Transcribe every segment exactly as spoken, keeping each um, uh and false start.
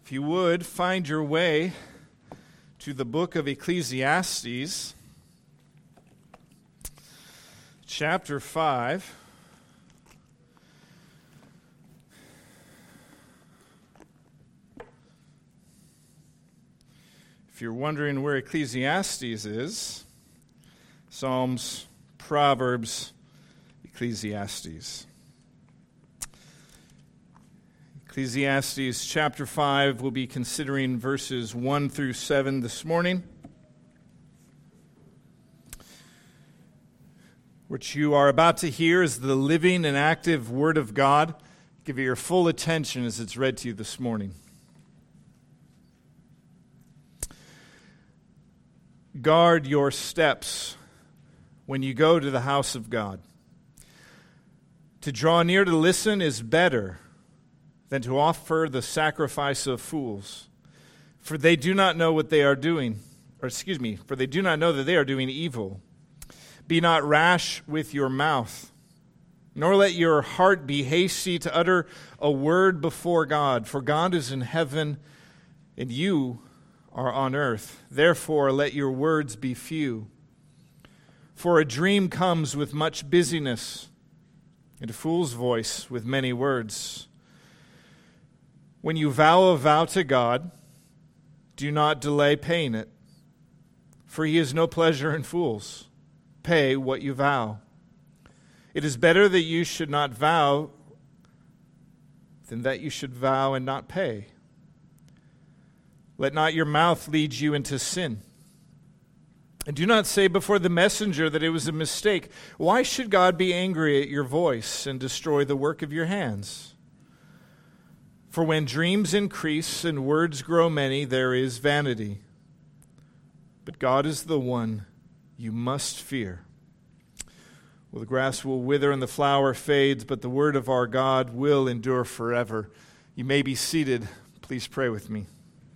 If you would, find your way to the book of Ecclesiastes, chapter five. If you're wondering where Ecclesiastes is, Psalms, Proverbs, Ecclesiastes. Ecclesiastes chapter five, we'll be considering verses one through seven this morning. What you are about to hear is the living and active Word of God. Give it your full attention as it's read to you this morning. Guard your steps when you go to the house of God. To draw near to listen is better than to offer the sacrifice of fools. For they do not know what they are doing. Or excuse me, for they do not know that they are doing evil. Be not rash with your mouth, nor let your heart be hasty to utter a word before God. For God is in heaven, and you are on earth. Therefore let your words be few. For a dream comes with much busyness, and a fool's voice with many words. When you vow a vow to God, do not delay paying it, for he has no pleasure in fools. Pay what you vow. It is better that you should not vow than that you should vow and not pay. Let not your mouth lead you into sin. And do not say before the messenger that it was a mistake. Why should God be angry at your voice and destroy the work of your hands? For when dreams increase and words grow many, there is vanity. But God is the one you must fear. Well, the grass will wither and the flower fades, but the word of our God will endure forever. You may be seated. Please pray with me.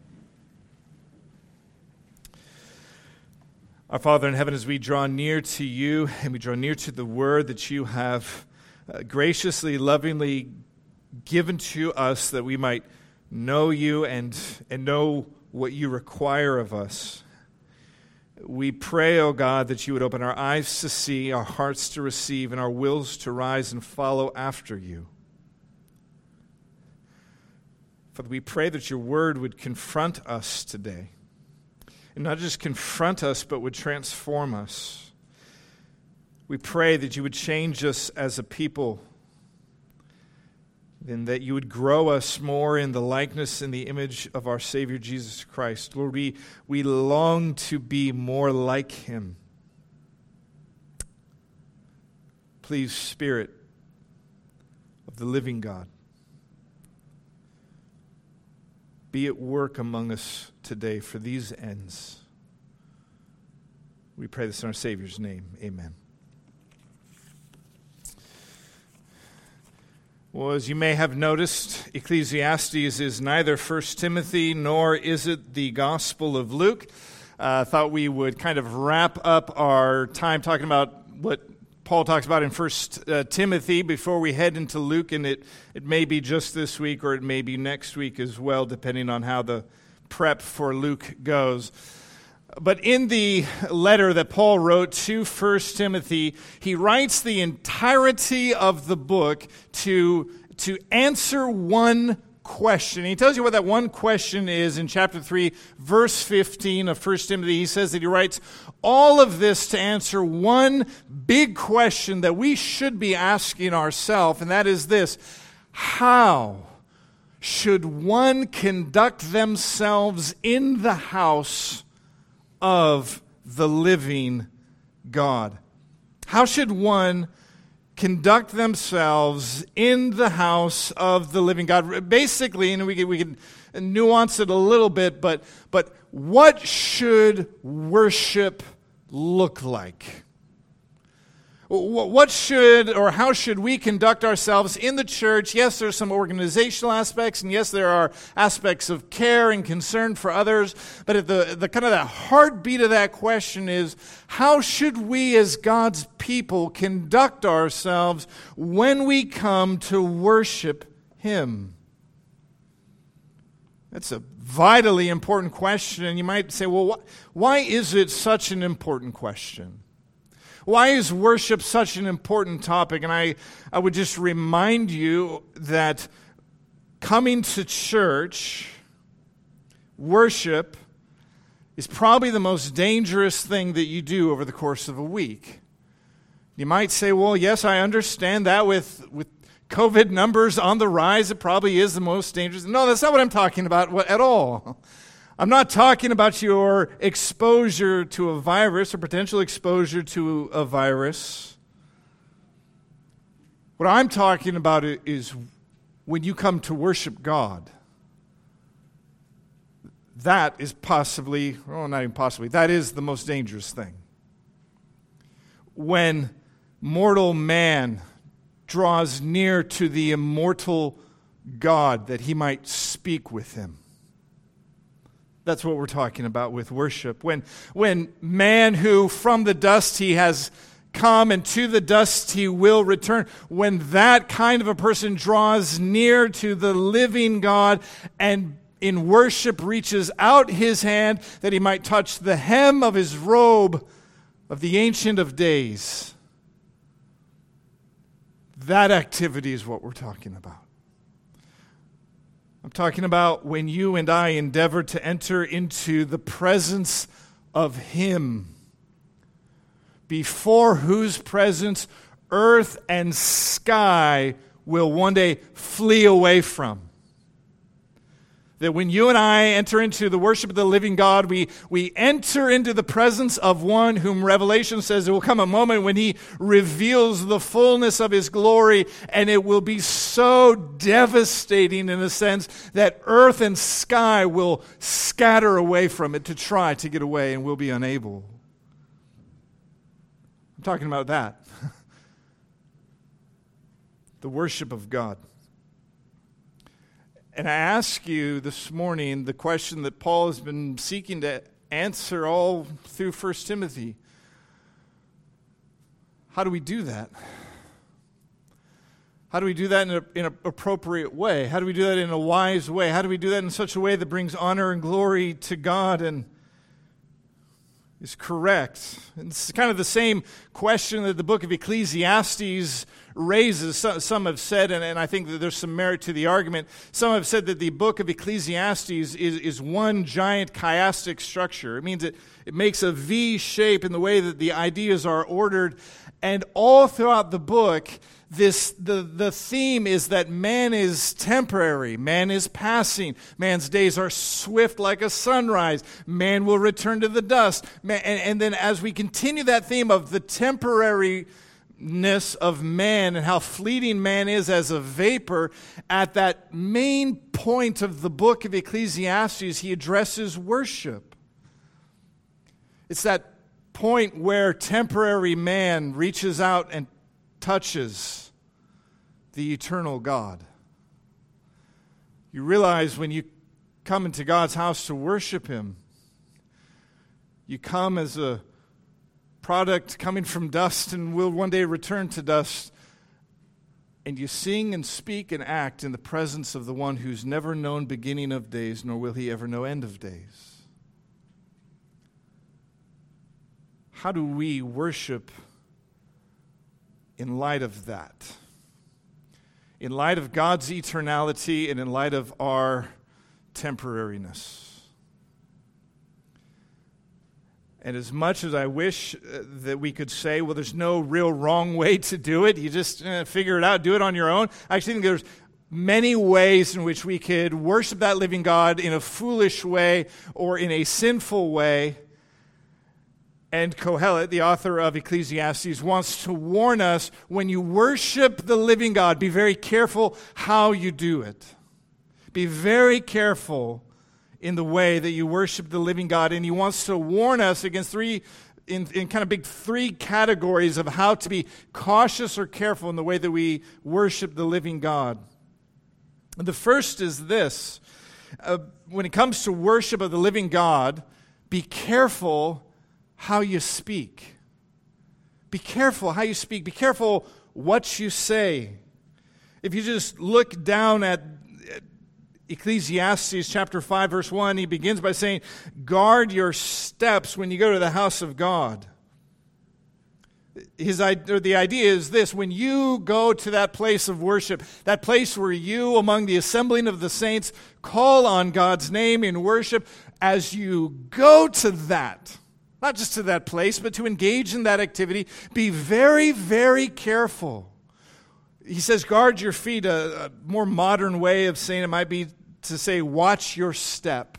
Our Father in heaven, as we draw near to you and we draw near to the word that you have uh, graciously, lovingly given to us that we might know you and, and know what you require of us. We pray, O God, that you would open our eyes to see, our hearts to receive, and our wills to rise and follow after you. Father, we pray that your word would confront us today. And not just confront us, but would transform us. We pray that you would change us as a people, and that you would grow us more in the likeness and the image of our Savior Jesus Christ. Lord, we, we long to be more like him. Please, Spirit of the living God, be at work among us today for these ends. We pray this in our Savior's name. Amen. Well, as you may have noticed, Ecclesiastes is neither First Timothy nor is it the Gospel of Luke. I uh, thought we would kind of wrap up our time talking about what Paul talks about in First uh, Timothy before we head into Luke, and it, it may be just this week or it may be next week as well, depending on how the prep for Luke goes. But in the letter that Paul wrote to First Timothy, he writes the entirety of the book to, to answer one question. He tells you what that one question is in chapter three, verse fifteen of First Timothy. He says that he writes all of this to answer one big question that we should be asking ourselves, and that is this: how should one conduct themselves in the house of the living God? How should one conduct themselves in the house of the living God? Basically, and we can, we can nuance it a little bit, but, but what should worship look like? What should or how should we conduct ourselves in the church? Yes, there's some organizational aspects, and yes, there are aspects of care and concern for others. But at the, the kind of that heartbeat of that question is, how should we as God's people conduct ourselves when we come to worship Him? That's a vitally important question, and you might say, well, wh- why is it such an important question? Why is worship such an important topic? And I, I would just remind you that coming to church, worship, is probably the most dangerous thing that you do over the course of a week. You might say, well, yes, I understand that with, with COVID numbers on the rise, it probably is the most dangerous. No, that's not what I'm talking about at all. I'm not talking about your exposure to a virus or potential exposure to a virus. What I'm talking about is when you come to worship God. That is possibly, well, not even possibly, that is the most dangerous thing. When mortal man draws near to the immortal God that he might speak with him. That's what we're talking about with worship. When, when man who from the dust he has come and to the dust he will return, when that kind of a person draws near to the living God and in worship reaches out his hand that he might touch the hem of his robe of the Ancient of Days, that activity is what we're talking about. I'm talking about when you and I endeavor to enter into the presence of Him, before whose presence earth and sky will one day flee away from. That when you and I enter into the worship of the living God, we, we enter into the presence of one whom Revelation says there will come a moment when He reveals the fullness of His glory, and it will be so devastating in a sense that earth and sky will scatter away from it to try to get away, and we'll be unable. I'm talking about that. The worship of God. And I ask you this morning the question that Paul has been seeking to answer all through First Timothy. How do we do that? How do we do that in, a, in an appropriate way? How do we do that in a wise way? How do we do that in such a way that brings honor and glory to God and is correct? And it's kind of the same question that the book of Ecclesiastes raises. Some, some have said, and, and I think that there's some merit to the argument, some have said that the book of Ecclesiastes is, is one giant chiastic structure. It means it, it makes a V shape in the way that the ideas are ordered, and all throughout the book, this the, the theme is that man is temporary, man is passing, man's days are swift like a sunrise, man will return to the dust. Man, and, and then as we continue that theme of the temporary of man and how fleeting man is as a vapor, at that main point of the book of Ecclesiastes, he addresses worship. It's that point where temporary man reaches out and touches the eternal God. You realize when you come into God's house to worship Him, you come as a product coming from dust and will one day return to dust. And you sing and speak and act in the presence of the one who's never known beginning of days, nor will he ever know end of days. How do we worship in light of that? In light of God's eternality and in light of our temporariness. And as much as I wish uh, that we could say, well, there's no real wrong way to do it, you just uh, figure it out, do it on your own. I actually think there's many ways in which we could worship that living God in a foolish way or in a sinful way. And Kohelet, the author of Ecclesiastes, wants to warn us, when you worship the living God, be very careful how you do it. Be very careful in the way that you worship the living God. And he wants to warn us against three, in, in kind of big three categories of how to be cautious or careful in the way that we worship the living God. And the first is this. Uh, when it comes to worship of the living God, be careful how you speak. Be careful how you speak. Be careful what you say. If you just look down at Ecclesiastes chapter five, verse one, he begins by saying, guard your steps when you go to the house of God. His, or the idea is this: when you go to that place of worship, that place where you, among the assembling of the saints, call on God's name in worship, as you go to that, not just to that place, but to engage in that activity, be very, very careful. He says, guard your feet. A, a more modern way of saying it might be to say, watch your step.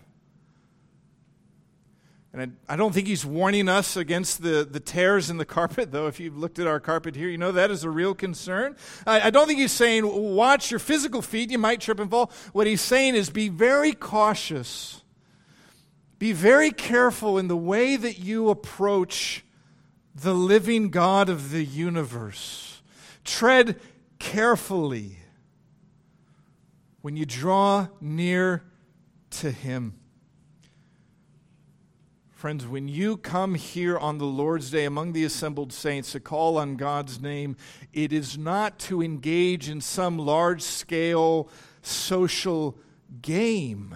And I, I don't think he's warning us against the, the tears in the carpet, though if you've looked at our carpet here, you know that is a real concern. I, I don't think he's saying, watch your physical feet, you might trip and fall. What he's saying is, be very cautious. Be very careful in the way that you approach the living God of the universe. Tread carefully when you draw near to him. Friends, when you come here on the Lord's Day among the assembled saints to call on God's name, it is not to engage in some large-scale social game.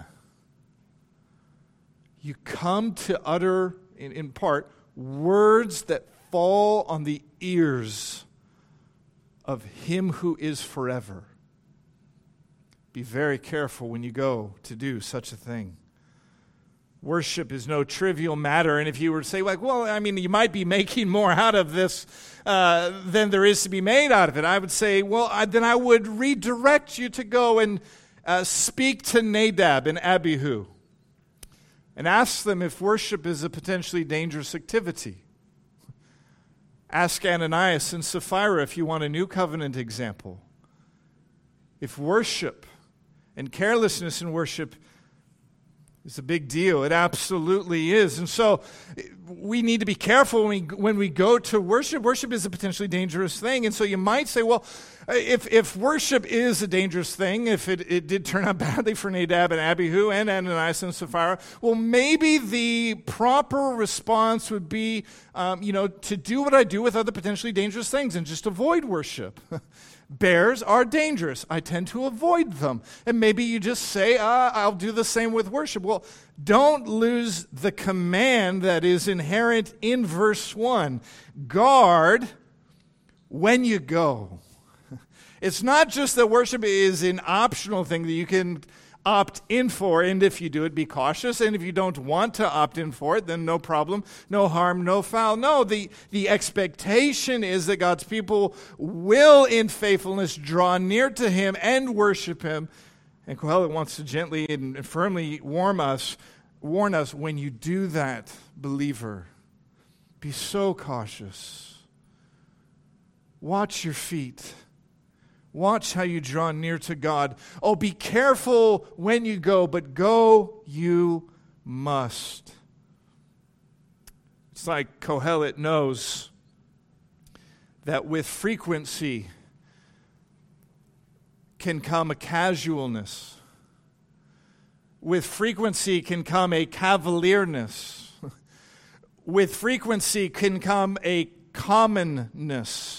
You come to utter, in, in part, words that fall on the ears of him who is forever. Be very careful when you go to do such a thing. Worship is no trivial matter, and if you were to say, like, well, I mean, you might be making more out of this uh, than there is to be made out of it, I would say, well, I, then I would redirect you to go and uh, speak to Nadab and Abihu and ask them if worship is a potentially dangerous activity. Ask Ananias and Sapphira if you want a new covenant example. If worship and carelessness in worship it's a big deal. It absolutely is. And so we need to be careful when we, when we go to worship. Worship is a potentially dangerous thing. And so you might say, well, if, if worship is a dangerous thing, if it, it did turn out badly for Nadab and Abihu and Ananias and Sapphira, well, maybe the proper response would be, um, you know, to do what I do with other potentially dangerous things and just avoid worship. Bears are dangerous. I tend to avoid them. And maybe you just say, uh, I'll do the same with worship. Well, don't lose the command that is inherent in verse one. Guard when you go. It's not just that worship is an optional thing that you can opt in for, and if you do it, be cautious, and if you don't want to opt in for it, then no problem, no harm, no foul. No, the, the expectation is that God's people will, in faithfulness, draw near to him and worship him. And Kohelet wants to gently and firmly warn us, warn us, when you do that, believer, be so cautious. Watch your feet. Watch how you draw near to God. Oh, be careful when you go, but go you must. It's like Kohelet knows that with frequency can come a casualness. With frequency can come a cavalierness. With frequency can come a commonness.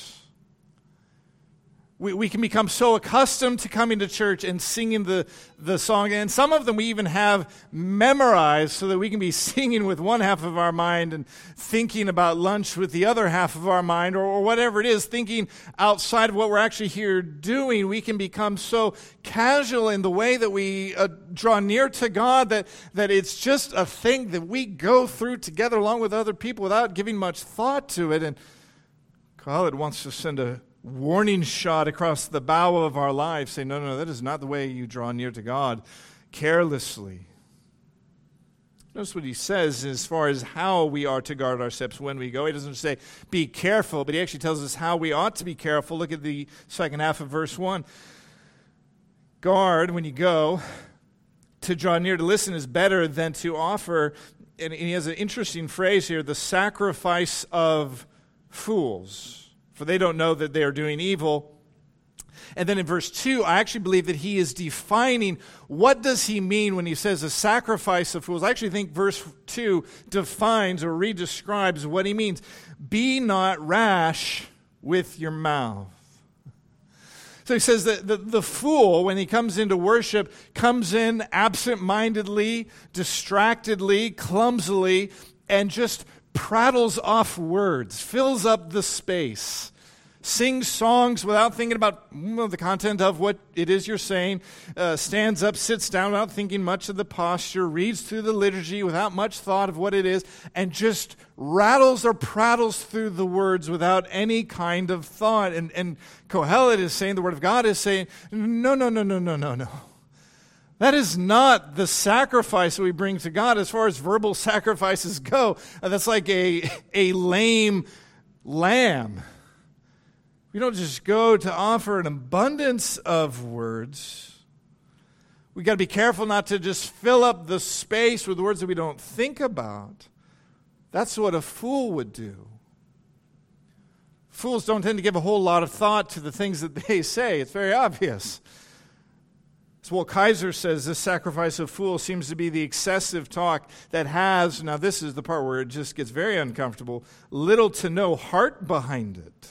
We, we can become so accustomed to coming to church and singing the, the song, and some of them we even have memorized so that we can be singing with one half of our mind and thinking about lunch with the other half of our mind, or, or whatever it is, thinking outside of what we're actually here doing. We can become so casual in the way that we uh, draw near to God that, that it's just a thing that we go through together along with other people without giving much thought to it. And Kohelet wants to send a warning shot across the bow of our lives, say, no, no, that is not the way you draw near to God carelessly. Notice what he says as far as how we are to guard our steps when we go. He doesn't say, be careful, but he actually tells us how we ought to be careful. Look at the second half of verse one. Guard when you go. To draw near to listen is better than to offer, and he has an interesting phrase here, the sacrifice of fools. For they don't know that they are doing evil. And then in verse two, I actually believe that he is defining what does he mean when he says a sacrifice of fools. I actually think verse two defines or redescribes what he means. Be not rash with your mouth. So he says that the, the fool, when he comes into worship, comes in absent-mindedly, distractedly, clumsily, and just prattles off words, fills up the space, sings songs without thinking about well, the content of what it is you're saying, uh, stands up, sits down without thinking much of the posture, reads through the liturgy without much thought of what it is, and just rattles or prattles through the words without any kind of thought. And, and Kohelet is saying, the Word of God is saying, no, no, no, no, no, no, no. That is not the sacrifice that we bring to God as far as verbal sacrifices go. Uh, that's like a, a lame lamb. We don't just go to offer an abundance of words. We got to be careful not to just fill up the space with words that we don't think about. That's what a fool would do. Fools don't tend to give a whole lot of thought to the things that they say. It's very obvious. As Walt Kaiser says, this sacrifice of fools seems to be the excessive talk that has, now this is the part where it just gets very uncomfortable, little to no heart behind it.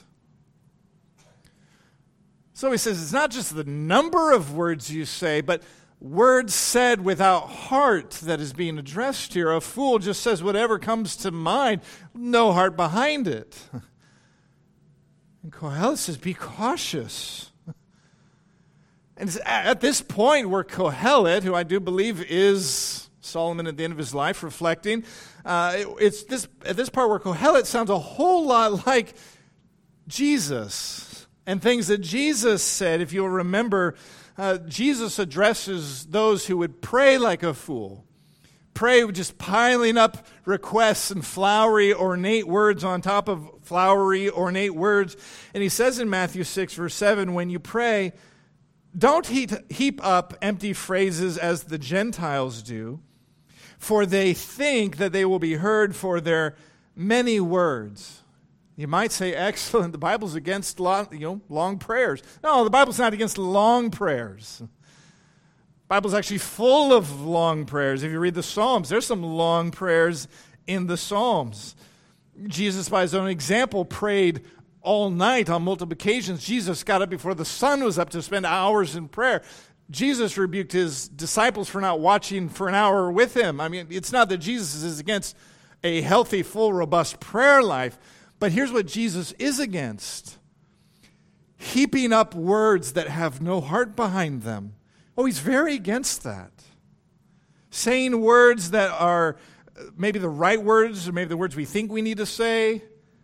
So he says it's not just the number of words you say, but words said without heart that is being addressed here. A fool just says whatever comes to mind, no heart behind it. And Kohelet says, be cautious. And it's at this point where Kohelet, who I do believe is Solomon at the end of his life reflecting, uh, it, it's this at this part where Kohelet sounds a whole lot like Jesus. And things that Jesus said, if you'll remember, uh, Jesus addresses those who would pray like a fool. Pray with just piling up requests and flowery, ornate words on top of flowery, ornate words. And he says in Matthew six, verse seven, when you pray, don't heap up empty phrases as the Gentiles do, for they think that they will be heard for their many words. You might say, excellent, the Bible's against long, you know, long prayers. No, the Bible's not against long prayers. The Bible's actually full of long prayers. If you read the Psalms, there's some long prayers in the Psalms. Jesus, by his own example, prayed all night on multiple occasions. Jesus got up before the sun was up to spend hours in prayer. Jesus rebuked his disciples for not watching for an hour with him. I mean, it's not that Jesus is against a healthy, full, robust prayer life, but here's what Jesus is against. Heaping up words that have no heart behind them. Oh, he's very against that. Saying words that are maybe the right words, or maybe the words we think we need to say,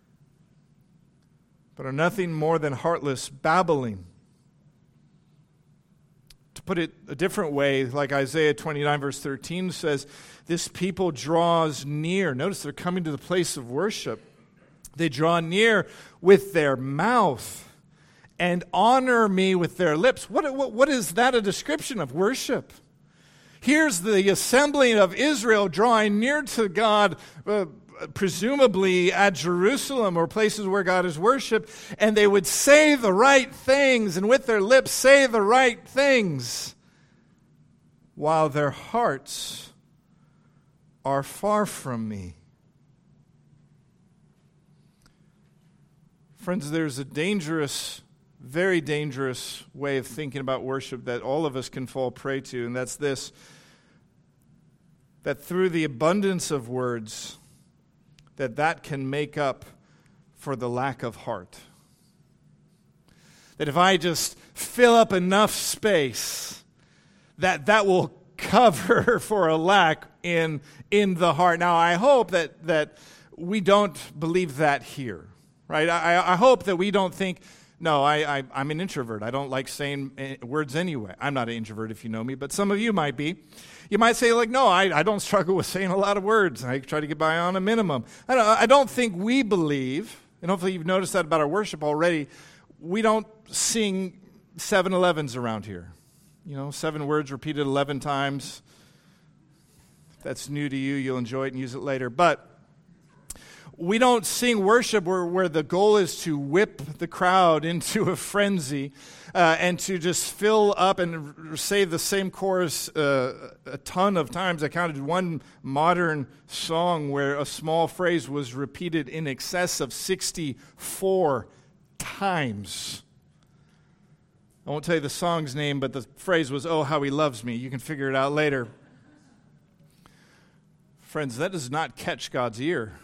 but are nothing more than heartless babbling. To put it a different way, like Isaiah twenty-nine verse thirteen says, this people draws near. Notice they're coming to the place of worship. They draw near with their mouth and honor me with their lips. What, what, what is that a description of worship? Here's the assembling of Israel drawing near to God, uh, presumably at Jerusalem or places where God is worshipped, and they would say the right things and with their lips say the right things while their hearts are far from me. Friends, there's a dangerous, very dangerous way of thinking about worship that all of us can fall prey to, and that's this, that through the abundance of words, that that can make up for the lack of heart. That if I just fill up enough space, that that will cover for a lack in, in the heart. Now, I hope that, that we don't believe that here. Right? I, I hope that we don't think, no, I, I, I'm an introvert. I don't like saying words anyway. I'm not an introvert if you know me, but some of you might be. You might say, like, no, I, I don't struggle with saying a lot of words. I try to get by on a minimum. I don't, I don't think we believe, and hopefully you've noticed that about our worship already, we don't sing seven elevens around here. You know, seven words repeated eleven times. If that's new to you, you'll enjoy it and use it later. But we don't sing worship where, where the goal is to whip the crowd into a frenzy uh, and to just fill up and r- say the same chorus uh, a ton of times. I counted one modern song where a small phrase was repeated in excess of sixty-four times. I won't tell you the song's name, but the phrase was, "Oh, how he loves me." You can figure it out later. Friends, that does not catch God's ear.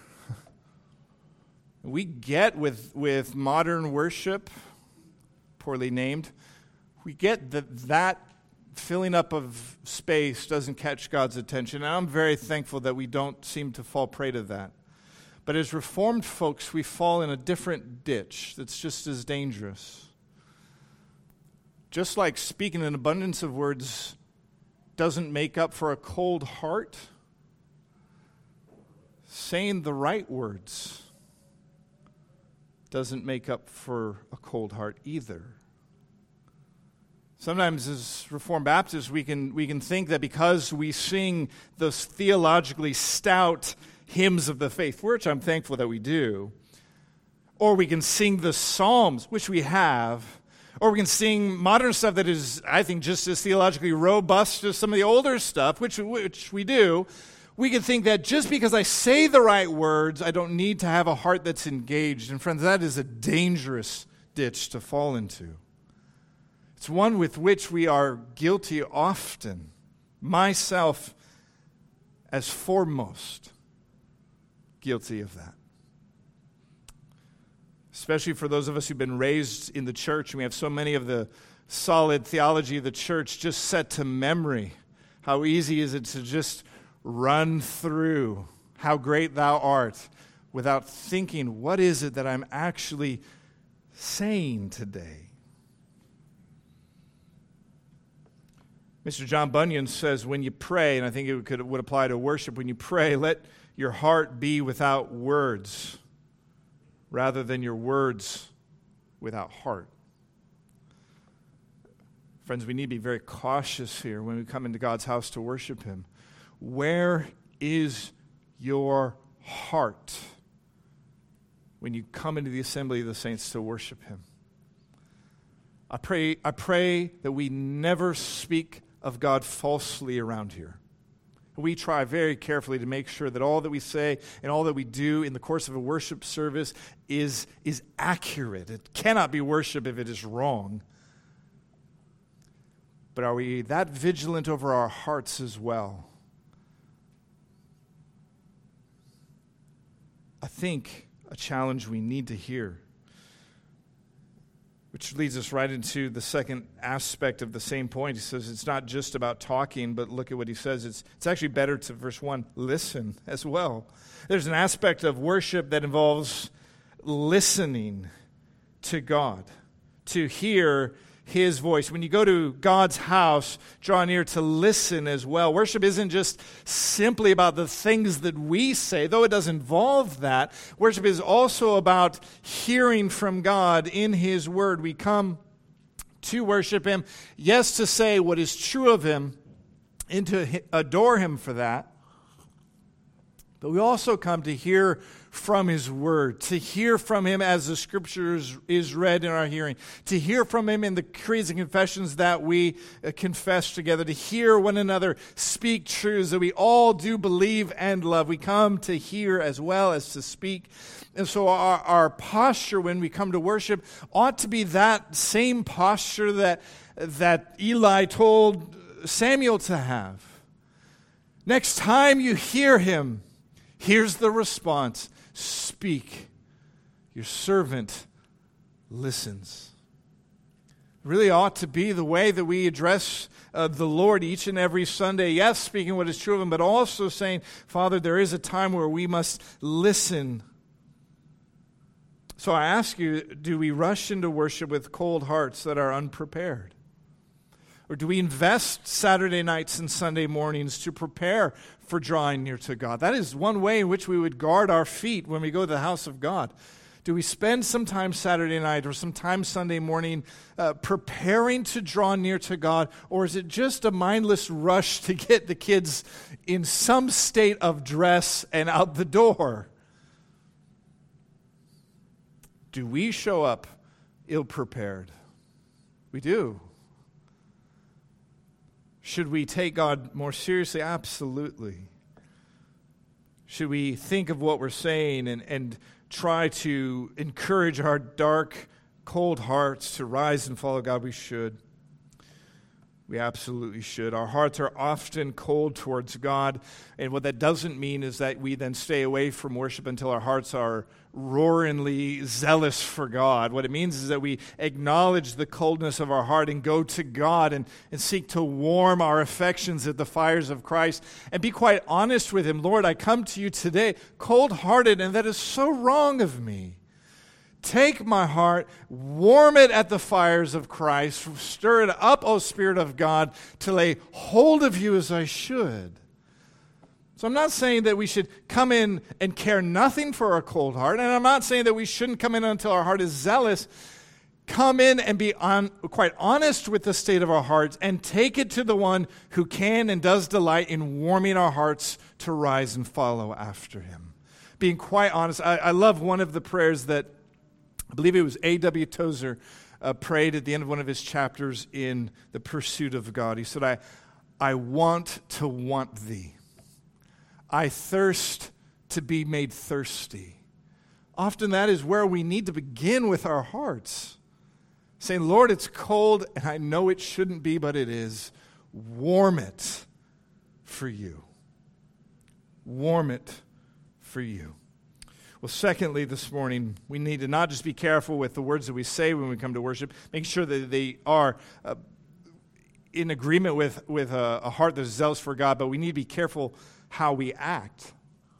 We get with, with modern worship, poorly named, we get that that filling up of space doesn't catch God's attention. And I'm very thankful that we don't seem to fall prey to that. But as Reformed folks, we fall in a different ditch that's just as dangerous. Just like speaking an abundance of words doesn't make up for a cold heart, saying the right words doesn't make up for a cold heart either. Sometimes as Reformed Baptists, we can we can think that because we sing those theologically stout hymns of the faith, which I'm thankful that we do, or we can sing the Psalms, which we have, or we can sing modern stuff that is, I think, just as theologically robust as some of the older stuff, which, which we do. We can think that just because I say the right words, I don't need to have a heart that's engaged. And friends, that is a dangerous ditch to fall into. It's one with which we are guilty often, myself as foremost guilty of that. Especially for those of us who've been raised in the church, and we have so many of the solid theology of the church just set to memory. How easy is it to just run through how great thou art without thinking, what is it that I'm actually saying today? Mister John Bunyan says, when you pray, and I think it could, would apply to worship, when you pray, let your heart be without words rather than your words without heart. Friends, we need to be very cautious here when we come into God's house to worship Him. Where is your heart when you come into the assembly of the saints to worship Him? I pray, I pray that we never speak of God falsely around here. We try very carefully to make sure that all that we say and all that we do in the course of a worship service is, is accurate. It cannot be worship if it is wrong. But are we that vigilant over our hearts as well? I think a challenge we need to hear, which leads us right into the second aspect of the same point. He says it's not just about talking, but look at what he says. It's, it's actually better to, verse one, listen as well. There's an aspect of worship that involves listening to God, to hear His voice. When you go to God's house, draw near to listen as well. Worship isn't just simply about the things that we say, though it does involve that. Worship is also about hearing from God in His Word. We come to worship Him, yes, to say what is true of Him and to adore Him for that. But we also come to hear from His Word, to hear from Him as the Scriptures is read in our hearing, to hear from Him in the creeds and confessions that we uh, confess together, to hear one another speak truths that we all do believe and love. We come to hear as well as to speak. And so our, our posture when we come to worship ought to be that same posture that, that Eli told Samuel to have. Next time you hear him, here's the response. Speak. Your servant listens. It really ought to be the way that we address uh, the Lord each and every Sunday. Yes, speaking what is true of Him, but also saying, Father, there is a time where we must listen. So I ask you, do we rush into worship with cold hearts that are unprepared? Or do we invest Saturday nights and Sunday mornings to prepare for drawing near to God? That is one way in which we would guard our feet when we go to the house of God. Do we spend some time Saturday night or some time Sunday morning uh, preparing to draw near to God? Or is it just a mindless rush to get the kids in some state of dress and out the door? Do we show up ill-prepared? We do. Should we take God more seriously? Absolutely. Should we think of what we're saying and, and try to encourage our dark, cold hearts to rise and follow God? We should. We absolutely should. Our hearts are often cold towards God, and what that doesn't mean is that we then stay away from worship until our hearts are roaringly zealous for God. What it means is that we acknowledge the coldness of our heart and go to God and, and seek to warm our affections at the fires of Christ and be quite honest with Him. Lord, I come to you today cold-hearted, and that is so wrong of me. Take my heart, warm it at the fires of Christ, stir it up, O Spirit of God, to lay hold of you as I should. So I'm not saying that we should come in and care nothing for our cold heart, and I'm not saying that we shouldn't come in until our heart is zealous. Come in and be on, quite honest with the state of our hearts and take it to the one who can and does delight in warming our hearts to rise and follow after Him. Being quite honest, I, I love one of the prayers that I believe it was A W Tozer uh, prayed at the end of one of his chapters in The Pursuit of God. He said, I, I want to want thee. I thirst to be made thirsty. Often that is where we need to begin with our hearts. Saying, Lord, it's cold, and I know it shouldn't be, but it is. Warm it for you. Warm it for you. Well, secondly, this morning, we need to not just be careful with the words that we say when we come to worship, make sure that they are uh, in agreement with, with a, a heart that is zealous for God, but we need to be careful how we act.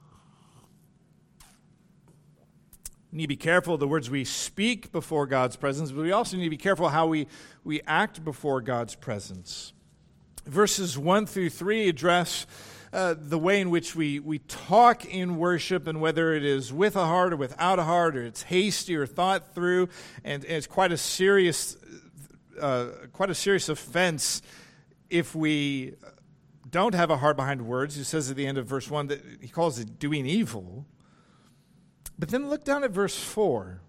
We need to be careful of the words we speak before God's presence, but we also need to be careful how we, we act before God's presence. Verses one through three address Uh, the way in which we, we talk in worship, and whether it is with a heart or without a heart, or it's hasty or thought through, and, and it's quite a serious, uh, quite a serious offense if we don't have a heart behind words. He says at the end of verse one that he calls it doing evil. But then look down at verse four.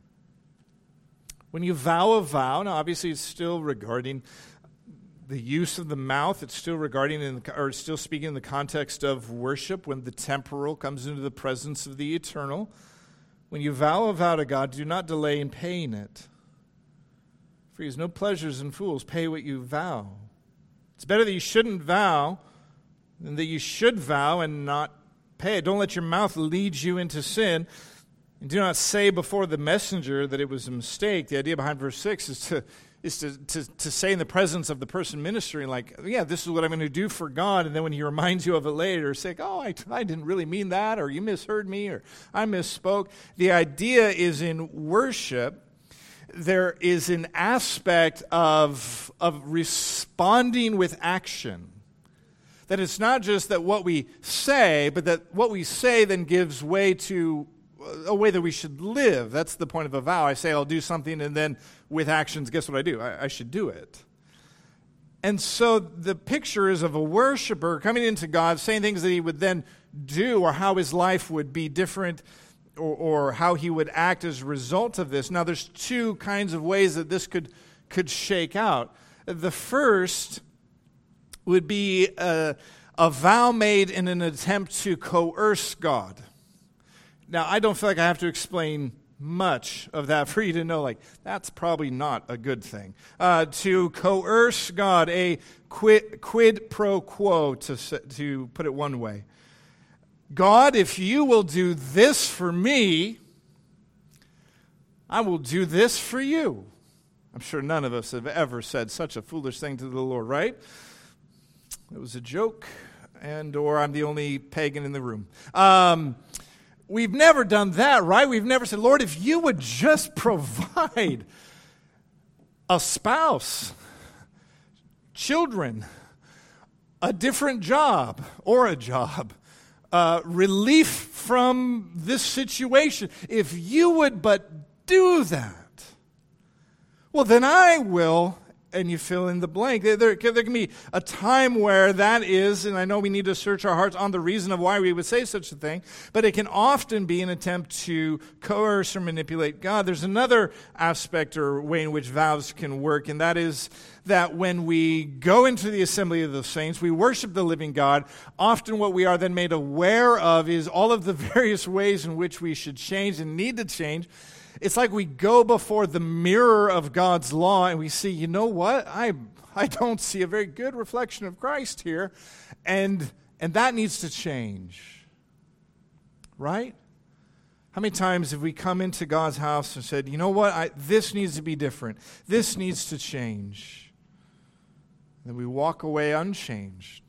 When you vow a vow, now obviously it's still regarding the use of the mouth. It's still regarding, in the, or still speaking in the context of worship, when the temporal comes into the presence of the eternal. When you vow a vow to God, do not delay in paying it. For He has no pleasures in fools. Pay what you vow. It's better that you shouldn't vow than that you should vow and not pay it. Don't let your mouth lead you into sin. And do not say before the messenger that it was a mistake. The idea behind verse six is to is to, to, to say in the presence of the person ministering, like, yeah, this is what I'm going to do for God, and then when He reminds you of it later, say, oh, I, I didn't really mean that, or you misheard me, or I misspoke. The idea is in worship, there is an aspect of, of responding with action. That it's not just that what we say, but that what we say then gives way to a way that we should live. That's the point of a vow. I say I'll do something, and then with actions, guess what I do? I, I should do it. And so the picture is of a worshiper coming into God, saying things that he would then do, or how his life would be different, or, or how he would act as a result of this. Now, there's two kinds of ways that this could, could shake out. The first would be a, a vow made in an attempt to coerce God. Now, I don't feel like I have to explain much of that for you to know, like, that's probably not a good thing. Uh, to coerce God, a quid, quid pro quo, to, to put it one way. God, if you will do this for me, I will do this for you. I'm sure none of us have ever said such a foolish thing to the Lord, right? It was a joke, and or I'm the only pagan in the room. Um... We've never done that, right? We've never said, Lord, if you would just provide a spouse, children, a different job or a job, uh, relief from this situation, if you would but do that, well, then I will. And you fill in the blank. There, there, there can be a time where that is, and I know we need to search our hearts on the reason of why we would say such a thing, but it can often be an attempt to coerce or manipulate God. There's another aspect or way in which vows can work, and that is that when we go into the assembly of the saints, we worship the living God, often what we are then made aware of is all of the various ways in which we should change and need to change. It's like we go before the mirror of God's law and we see, you know what? I I don't see a very good reflection of Christ here, and and that needs to change. Right? How many times have we come into God's house and said, you know what? I, this needs to be different. This needs to change. And then we walk away unchanged.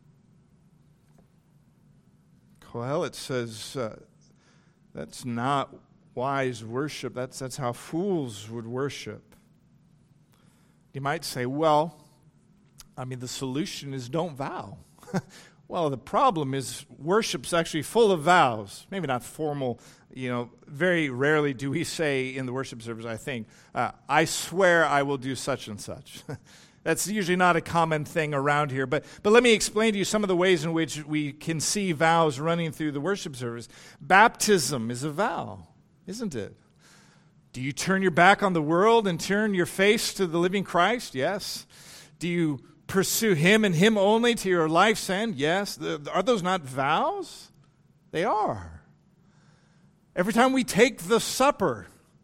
Kohelet says uh, that's not wise worship. That's, that's how fools would worship. You might say, well, I mean, the solution is don't vow. Well, the problem is worship's actually full of vows. Maybe not formal, you know, very rarely do we say in the worship service, I think, uh, I swear I will do such and such. That's usually not a common thing around here. But, but let me explain to you some of the ways in which we can see vows running through the worship service. Baptism is a vow, isn't it? Do you turn your back on the world and turn your face to the living Christ? Yes. Do you pursue Him and Him only to your life's end? Yes. The, are those not vows? They are. Every time we take the supper,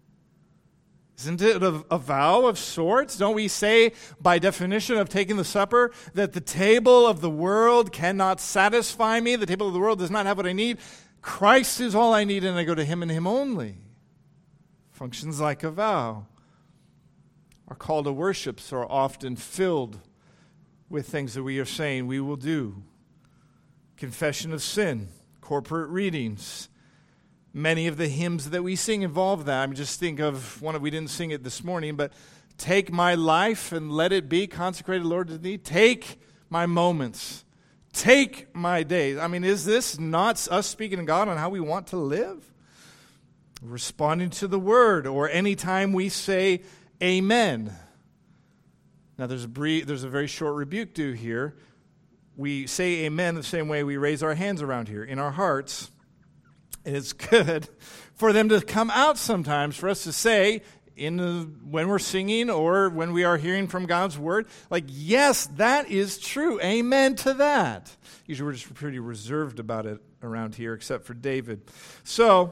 isn't it a, a vow of sorts? Don't we say, by definition of taking the supper, that the table of the world cannot satisfy me? The table of the world does not have what I need. Christ is all I need, and I go to Him and Him only. Functions like a vow. Our call to worships are often filled with things that we are saying we will do. Confession of sin, corporate readings. Many of the hymns that we sing involve that. I mean, just think of one, of, we didn't sing it this morning, but take my life and let it be consecrated, Lord, to Thee. Take my moments. Take my days. I mean, is this not us speaking to God on how we want to live? Responding to the Word, or any time we say amen. Now, there's a brief, there's a very short rebuke due here. We say amen the same way we raise our hands around here, in our hearts. And it's good for them to come out sometimes, for us to say, in the, when we're singing or when we are hearing from God's Word, like, yes, that is true. Amen to that. Usually we're just pretty reserved about it around here, except for David. So,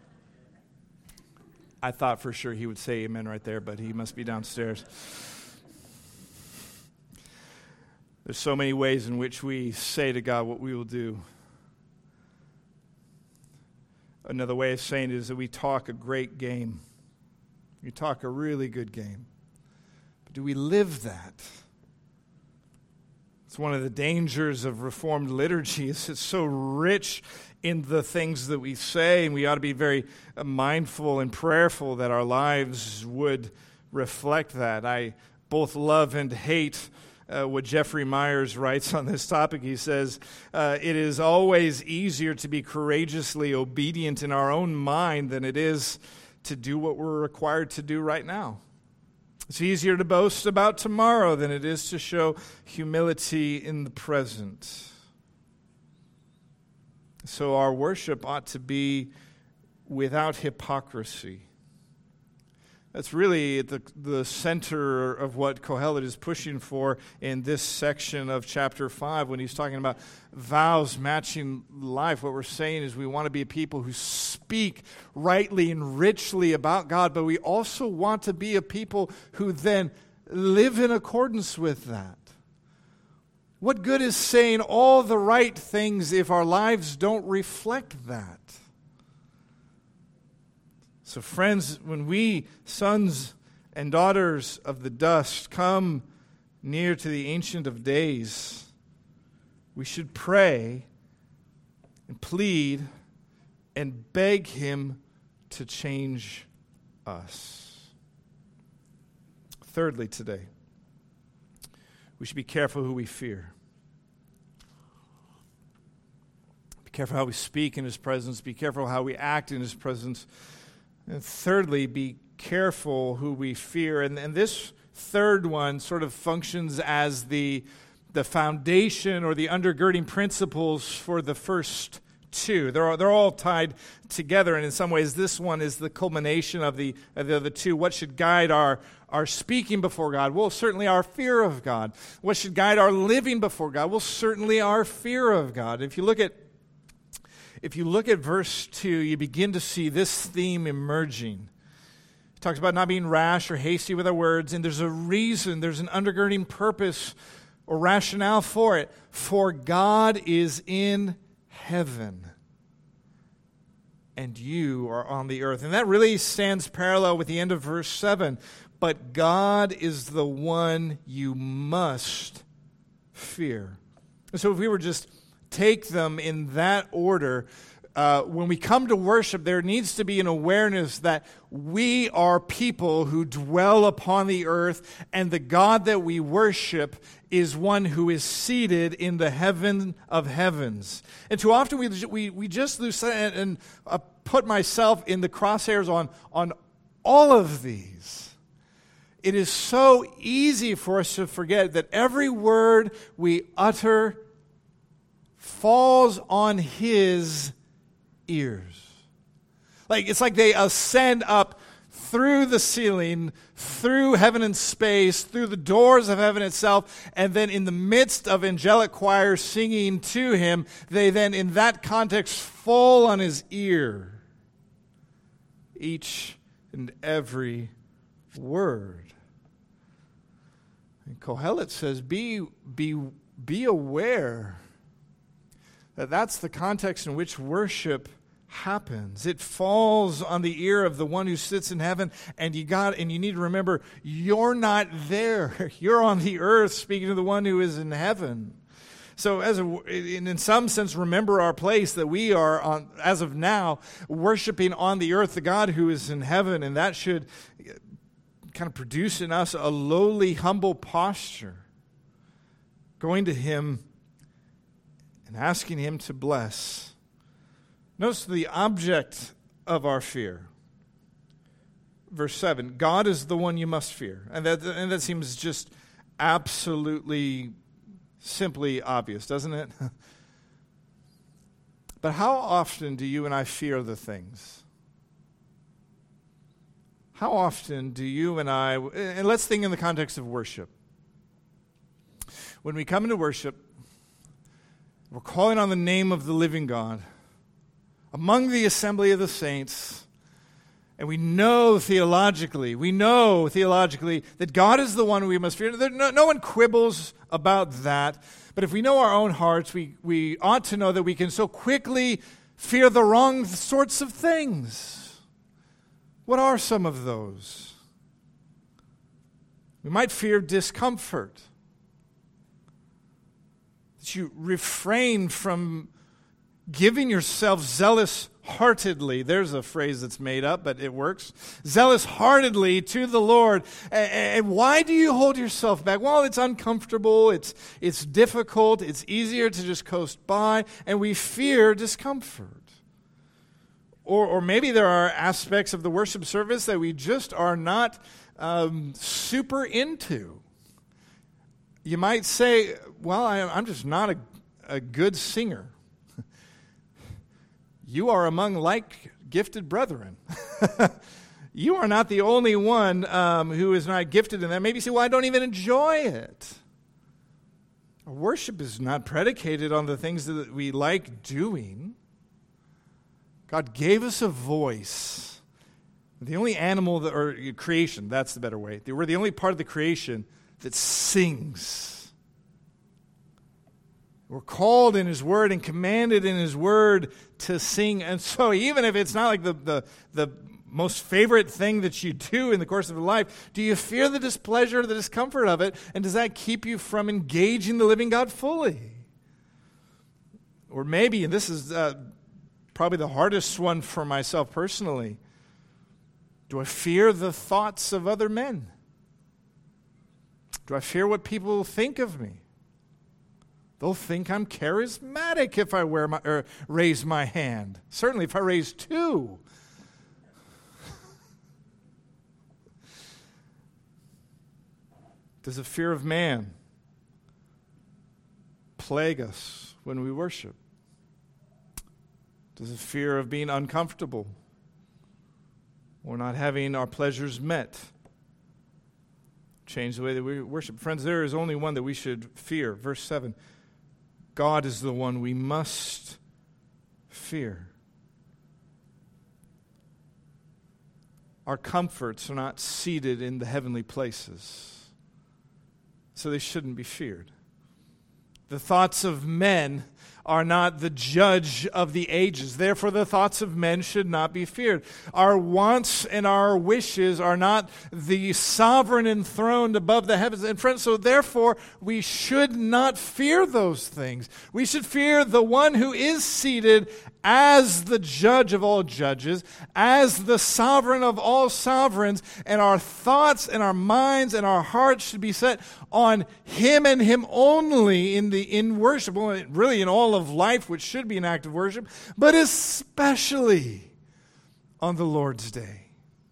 I thought for sure he would say amen right there, but he must be downstairs. There's so many ways in which we say to God what we will do. Another way of saying it is that we talk a great game. We talk a really good game. But do we live that? It's one of the dangers of Reformed liturgy. Is it's so rich in the things that we say, and we ought to be very mindful and prayerful that our lives would reflect that. I both love and hate Uh, what Jeffrey Myers writes on this topic. He says, uh, it is always easier to be courageously obedient in our own mind than it is to do what we're required to do right now. It's easier to boast about tomorrow than it is to show humility in the present. So our worship ought to be without hypocrisy. That's really the, the center of what Kohelet is pushing for in this section of chapter five when he's talking about vows matching life. What we're saying is we want to be a people who speak rightly and richly about God, but we also want to be a people who then live in accordance with that. What good is saying all the right things if our lives don't reflect that? So friends, when we, sons and daughters of the dust, come near to the Ancient of Days, we should pray and plead and beg Him to change us. Thirdly today, we should be careful who we fear. Be careful how we speak in His presence. Be careful how we act in His presence. And thirdly, be careful who we fear. And, and this third one sort of functions as the, the foundation or the undergirding principles for the first two. They're all, they're all tied together, and in some ways this one is the culmination of the, of the other two. What should guide our, our speaking before God? Well, certainly our fear of God. What should guide our living before God? Well, certainly our fear of God. If you look at If you look at verse two, you begin to see this theme emerging. He talks about not being rash or hasty with our words, and there's a reason, there's an undergirding purpose or rationale for it. For God is in heaven, and you are on the earth. And that really stands parallel with the end of verse seven. But God is the one you must fear. And so if we were just take them in that order, uh, when we come to worship, there needs to be an awareness that we are people who dwell upon the earth, and the God that we worship is one who is seated in the heaven of heavens. And too often we we, we just lose sight, and, and uh, put myself in the crosshairs on, on all of these. It is so easy for us to forget that every word we utter falls on His ears. Like it's like they ascend up through the ceiling, through heaven and space, through the doors of heaven itself, and then in the midst of angelic choirs singing to Him, they then in that context fall on His ear. Each and every word. And Kohelet says, be, be, be aware that that's the context in which worship happens. It falls on the ear of the one who sits in heaven, and you got and you need to remember, you're not there. You're on the earth speaking to the one who is in heaven. So as a, in, in some sense, remember our place that we are, on, as of now, worshiping on the earth the God who is in heaven, and that should kind of produce in us a lowly, humble posture, going to Him and asking Him to bless. Notice the object of our fear. Verse seven, God is the one you must fear. And that, and that seems just absolutely, simply obvious, doesn't it? But how often do you and I fear the things? How often do you and I, and let's think in the context of worship. When we come into worship, we're calling on the name of the living God among the assembly of the saints, and we know theologically, we know theologically that God is the one we must fear. No, no one quibbles about that, but if we know our own hearts, we, we ought to know that we can so quickly fear the wrong sorts of things. What are some of those? We might fear discomfort. That you refrain from giving yourself zealous-heartedly. There's a phrase that's made up, but it works. Zealous-heartedly to the Lord. And why do you hold yourself back? Well, it's uncomfortable, it's, it's difficult, it's easier to just coast by, and we fear discomfort. Or, or maybe there are aspects of the worship service that we just are not um, super into. You might say, well, I, I'm just not a, a good singer. You are among like gifted brethren. You are not the only one um, who is not gifted in that. Maybe you say, well, I don't even enjoy it. Our worship is not predicated on the things that we like doing. God gave us a voice. The only animal, that, or creation, that's the better way. We're the only part of the creation that sings. We're called in His Word and commanded in His Word to sing. And so even if it's not like the, the, the most favorite thing that you do in the course of your life, do you fear the displeasure or the discomfort of it? And does that keep you from engaging the living God fully? Or maybe, and this is uh, probably the hardest one for myself personally, do I fear the thoughts of other men? Do I fear what people think of me? They'll think I'm charismatic if I wear my or raise my hand. Certainly if I raise two. Does the fear of man plague us when we worship? Does the fear of being uncomfortable or not having our pleasures met change the way that we worship? Friends, there is only one that we should fear. Verse seven. God is the one we must fear. Our comforts are not seated in the heavenly places, so they shouldn't be feared. The thoughts of men are not the judge of the ages. Therefore, the thoughts of men should not be feared. Our wants and our wishes are not the sovereign enthroned above the heavens. And friends, so therefore, we should not fear those things. We should fear the one who is seated as the judge of all judges, as the sovereign of all sovereigns, and our thoughts and our minds and our hearts should be set on Him and Him only in the in worship, well, really in all of life, which should be an act of worship, but especially on the Lord's day.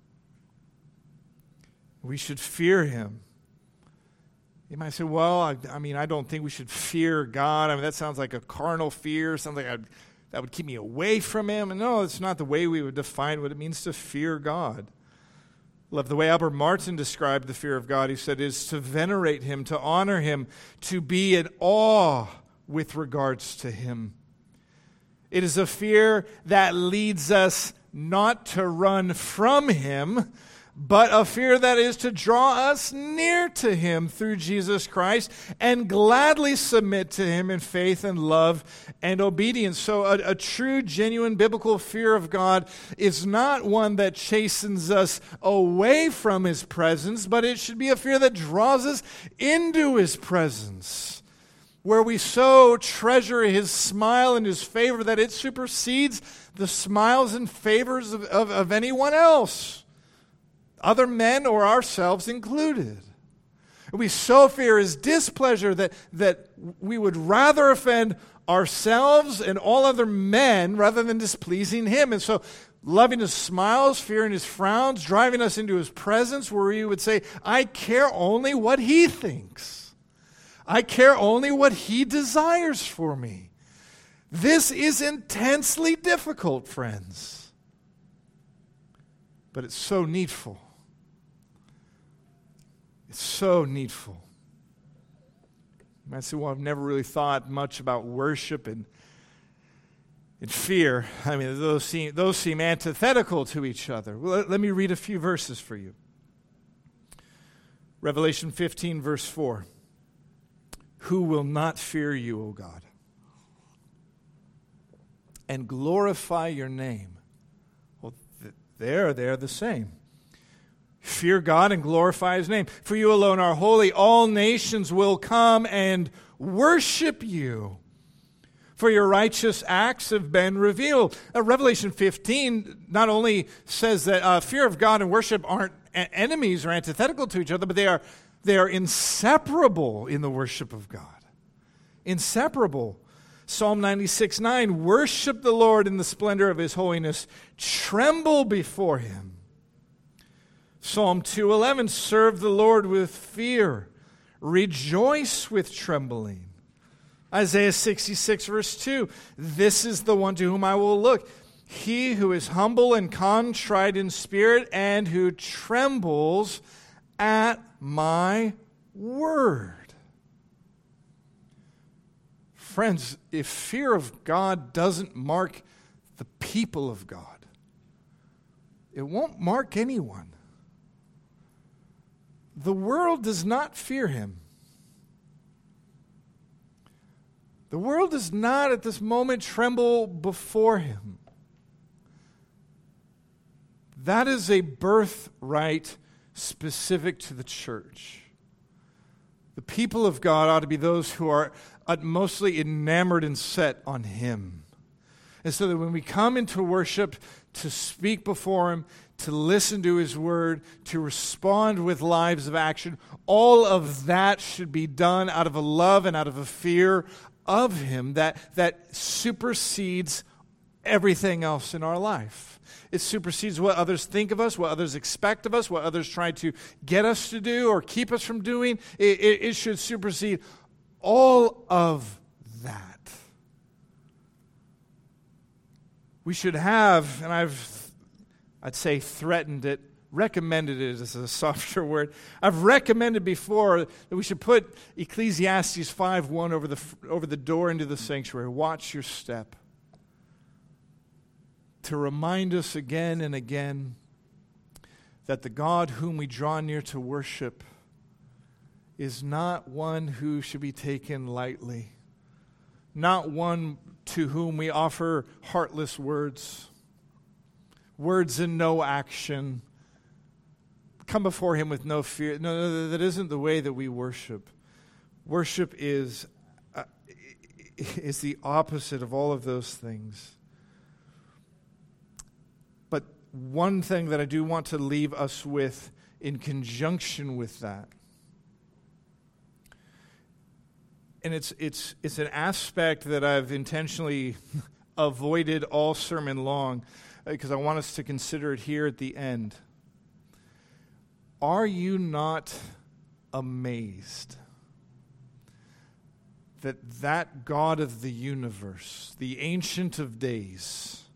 We should fear Him. You might say, well, I, I mean, I don't think we should fear God. I mean, that sounds like a carnal fear, something I'd that would keep me away from Him. And no, it's not the way we would define what it means to fear God. Love the way Albert Martin described the fear of God. He said, is to venerate Him, to honor Him, to be in awe with regards to Him. It is a fear that leads us not to run from Him, but a fear that is to draw us near to Him through Jesus Christ and gladly submit to Him in faith and love and obedience. So a, a true, genuine biblical fear of God is not one that chastens us away from His presence, but it should be a fear that draws us into His presence, where we so treasure His smile and His favor that it supersedes the smiles and favors of, of, of anyone else, other men or ourselves included. We so fear His displeasure that, that we would rather offend ourselves and all other men rather than displeasing Him. And so loving His smiles, fearing His frowns, driving us into His presence where we would say, I care only what He thinks. I care only what He desires for me. This is intensely difficult, friends. But it's so needful. It's so needful. You might say, well, I've never really thought much about worship and, and fear. I mean, those seem, those seem antithetical to each other. Well, let, let me read a few verses for you. Revelation fifteen, verse four. Who will not fear you, O God, and glorify your name? Well, th- they're, they're the same. Fear God and glorify His name. For you alone are holy. All nations will come and worship you. For your righteous acts have been revealed. Uh, Revelation fifteen not only says that uh, fear of God and worship aren't a- enemies or antithetical to each other, but they are, they are inseparable in the worship of God. Inseparable. Psalm ninety-six nine, worship the Lord in the splendor of His holiness. Tremble before Him. Psalm two eleven, serve the Lord with fear. Rejoice with trembling. Isaiah sixty-six, verse two, this is the one to whom I will look. He who is humble and contrite in spirit and who trembles at my word. Friends, if fear of God doesn't mark the people of God, it won't mark anyone. The world does not fear Him. The world does not at this moment tremble before Him. That is a birthright specific to the church. The people of God ought to be those who are mostly enamored and set on Him. And so that when we come into worship to speak before Him, to listen to His word, to respond with lives of action, all of that should be done out of a love and out of a fear of Him that, that supersedes everything else in our life. It supersedes what others think of us, what others expect of us, what others try to get us to do or keep us from doing. It, it, it should supersede all of that. We should have, and I've I'd say threatened it, recommended it as a softer word. I've recommended before that we should put Ecclesiastes five one over the over the door into the sanctuary. Watch your step. To remind us again and again that the God whom we draw near to worship is not one who should be taken lightly, not one to whom we offer heartless words, words and no action, come before him with no fear. No, no, that isn't the way that we worship. Worship is, uh, is the opposite of all of those things. But one thing that I do want to leave us with in conjunction with that, and it's it's it's an aspect that I've intentionally avoided all sermon long because I want us to consider it here at the end. Are you not amazed that that God of the universe, the Ancient of Days,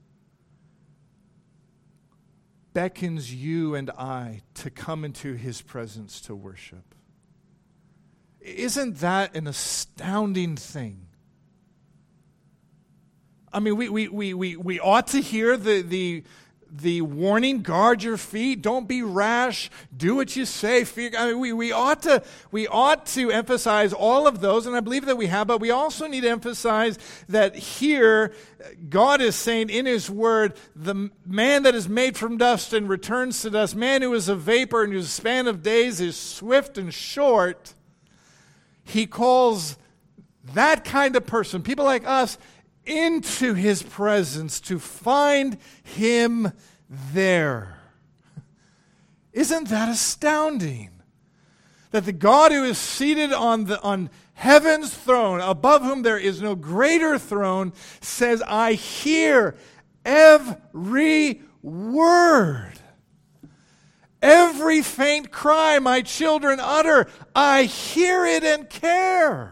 beckons you and I to come into his presence to worship? Isn't that an astounding thing? I mean, we we we we, we ought to hear the, the the warning, guard your feet, don't be rash, do what you say. Fear. I mean, we, we ought to we ought to emphasize all of those, and I believe that we have, but we also need to emphasize that here God is saying in his word, the man that is made from dust and returns to dust, man who is a vapor and whose span of days is swift and short, he calls that kind of person, people like us, into his presence to find him there. Isn't that astounding? That the God who is seated on the on heaven's throne, above whom there is no greater throne, says, I hear every word. Every faint cry my children utter, I hear it and care.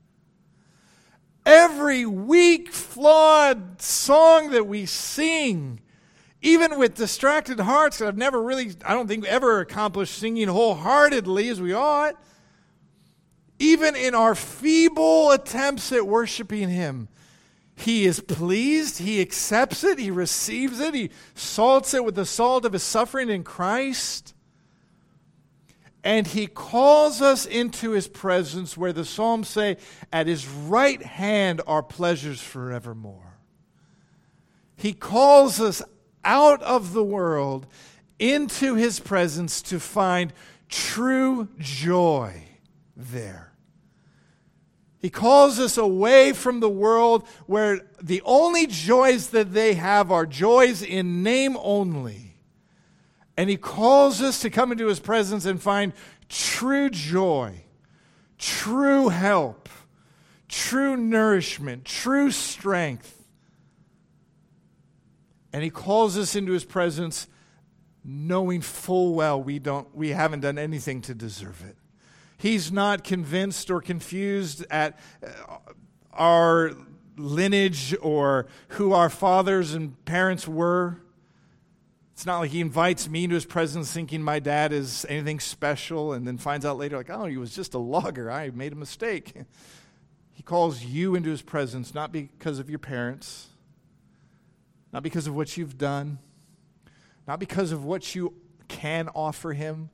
Every weak, flawed song that we sing, even with distracted hearts, that I've never really, I don't think, ever accomplished singing wholeheartedly as we ought, even in our feeble attempts at worshiping him, he is pleased, he accepts it, he receives it, he salts it with the salt of his suffering in Christ. And he calls us into his presence where the Psalms say, at his right hand are pleasures forevermore. He calls us out of the world into his presence to find true joy there. He calls us away from the world where the only joys that they have are joys in name only. And he calls us to come into his presence and find true joy, true help, true nourishment, true strength. And he calls us into his presence knowing full well we don't we haven't done anything to deserve it. He's not convinced or confused at our lineage or who our fathers and parents were. It's not like he invites me into his presence thinking my dad is anything special and then finds out later like, oh, he was just a logger. I made a mistake. He calls you into his presence not because of your parents, not because of what you've done, not because of what you can offer him.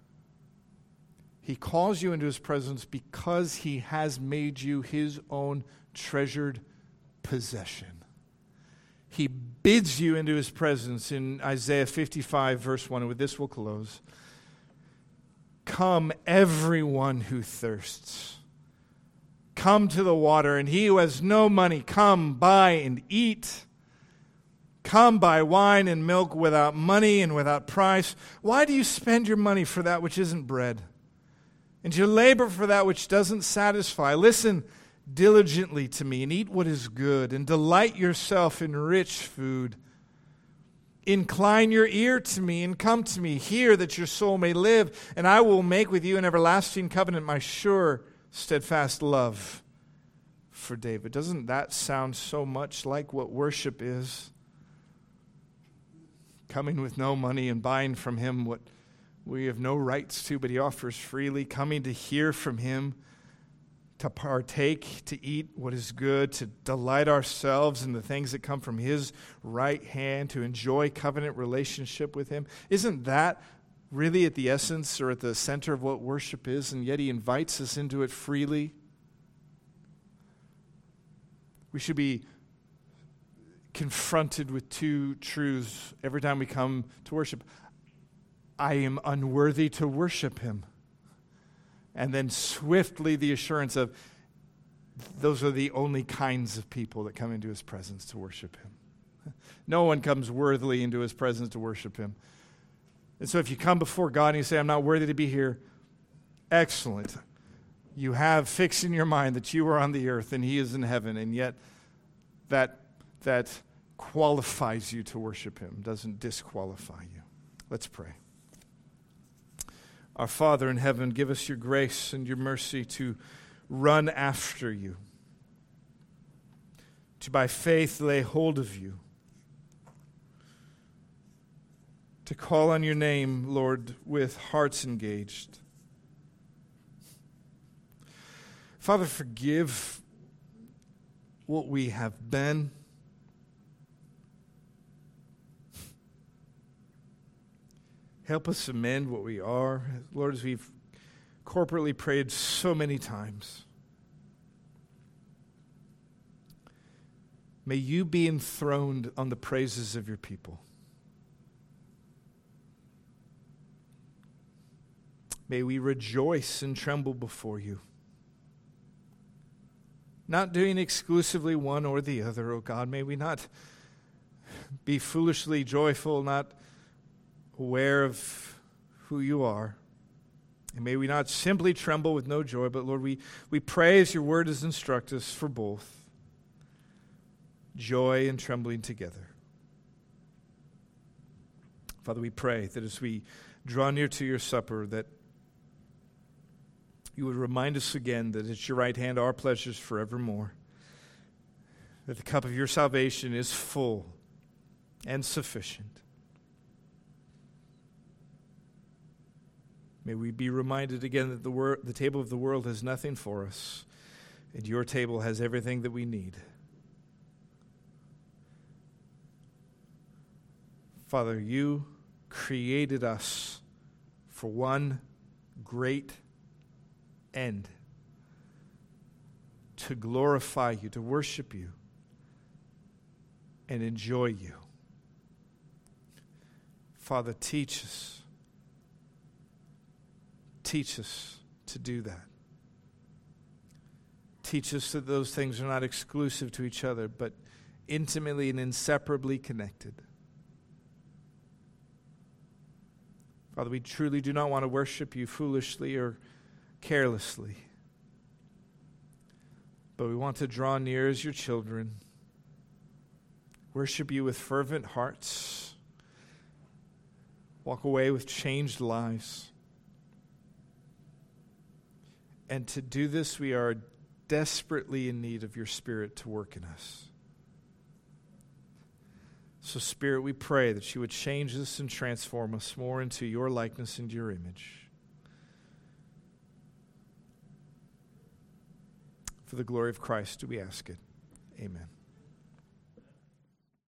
He calls you into his presence because he has made you his own treasured possession. He bids you into his presence in Isaiah fifty-five, verse one, and with this we'll close. Come, everyone who thirsts. Come to the water, and he who has no money, come, buy and eat. Come, buy wine and milk without money and without price. Why do you spend your money for that which isn't bread, and your labor for that which doesn't satisfy? Listen diligently to me and eat what is good, and delight yourself in rich food. Incline your ear to me and come to me. Hear that your soul may live, and I will make with you an everlasting covenant, my sure, steadfast love for David. Doesn't that sound so much like what worship is? Coming with no money and buying from him what we have no rights to, but he offers freely. Coming to hear from him, to partake, to eat what is good, to delight ourselves in the things that come from his right hand, to enjoy covenant relationship with him. Isn't that really at the essence or at the center of what worship is, and yet he invites us into it freely. We should be confronted with two truths every time we come to worship. I am unworthy to worship him. And then swiftly the assurance of those are the only kinds of people that come into his presence to worship him. No one comes worthily into his presence to worship him. And so if you come before God and you say, I'm not worthy to be here, excellent. You have fixed in your mind that you are on the earth and he is in heaven, and yet that, that qualifies you to worship him, doesn't disqualify you. Let's pray. Our Father in heaven, give us your grace and your mercy to run after you, to by faith lay hold of you, to call on your name, Lord, with hearts engaged. Father, forgive what we have been. Help us amend what we are. Lord, as we've corporately prayed so many times, may you be enthroned on the praises of your people. May we rejoice and tremble before you. Not doing exclusively one or the other, O God. May we not be foolishly joyful, not aware of who you are. And may we not simply tremble with no joy, but Lord, we, we pray as your word has instructed us for both joy and trembling together. Father, we pray that as we draw near to your supper, that you would remind us again that at your right hand are pleasures forevermore, that the cup of your salvation is full and sufficient. May we be reminded again that the, wor- the table of the world has nothing for us, and your table has everything that we need. Father, you created us for one great end, to glorify you, to worship you, and enjoy you. Father, teach us. Teach us to do that. Teach us that those things are not exclusive to each other, but intimately and inseparably connected. Father, we truly do not want to worship you foolishly or carelessly, but we want to draw near as your children, worship you with fervent hearts, walk away with changed lives. And to do this, we are desperately in need of your Spirit to work in us. So, Spirit, we pray that you would change us and transform us more into your likeness and your image. For the glory of Christ do we ask it. Amen.